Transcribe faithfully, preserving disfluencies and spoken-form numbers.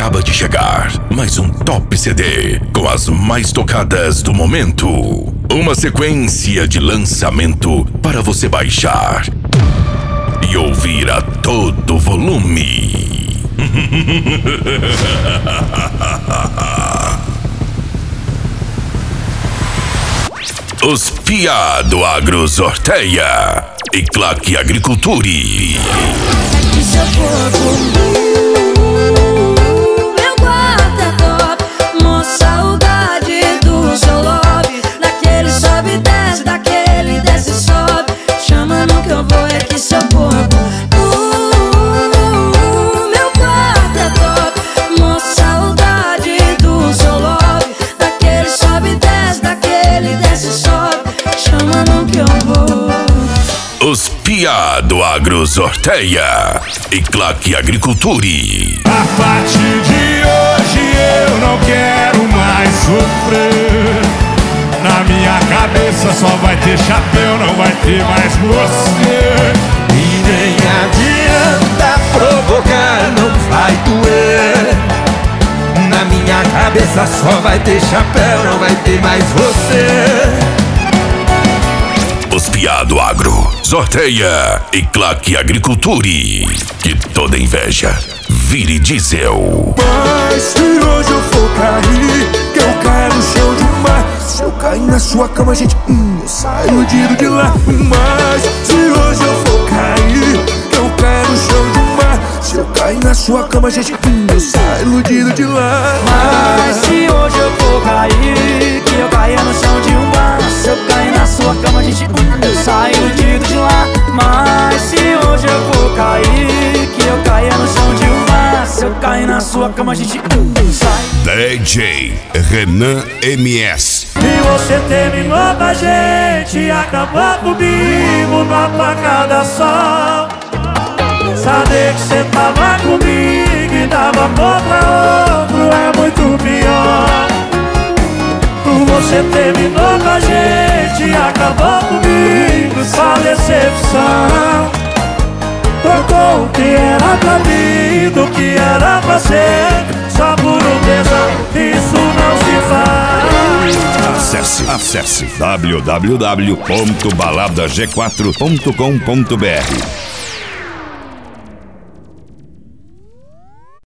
Acaba de chegar mais um Top C D com as mais tocadas do momento. Uma sequência de lançamento para você baixar e ouvir a todo volume. Os Piá do Agro sorteia e Claque Agriculture. Isso é fogo. Meu guarda é top, mó saudade do seu lobby. Daquele sobe e desce, daquele desce e sobe. Chama no que eu vou, é que seu corpo. Uh, meu guarda é top, mó saudade do seu lobby. Daquele sobe e desce, daquele desce e sobe. Chama no que eu vou. Os Piá do Agro sorteia e Claque Agriculture. A partir de hoje eu não quero mais sofrer. Na minha cabeça só vai ter chapéu, não vai ter mais você. E nem adianta provocar, não vai doer. Na minha cabeça só vai ter chapéu, não vai ter mais você. Os Piá do Agro sorteia e Claque Agriculture. Que toda inveja vire diesel. Mas se hoje eu for cair, que eu caia no chão de mar. Se eu cair na sua cama, gente, hum, eu saio iludido de lá. Mas se hoje eu for cair, que eu caia no chão de mar. Se eu cair na sua cama, gente, hum, eu saio iludido de lá. Mas se hoje eu for cair, que eu caia no chão de um bar. Se eu cair na sua cama, gente, eu saio iludido de lá. Mas se hoje eu for cair, que eu caia no chão de um bar. Se eu cair na sua cama, gente, eu saio. D J Renan M S. E você terminou com a gente, acabou comigo numa facada só. Saber que você tava comigo e dava amor pra outro é muito pior. Você terminou com a gente, acabou comigo, só decepção. Trocou o que era pra mim do que era pra ser, só por um tesão, isso não se faz. Acesse, acesse w w w ponto balada g quatro ponto com ponto b r.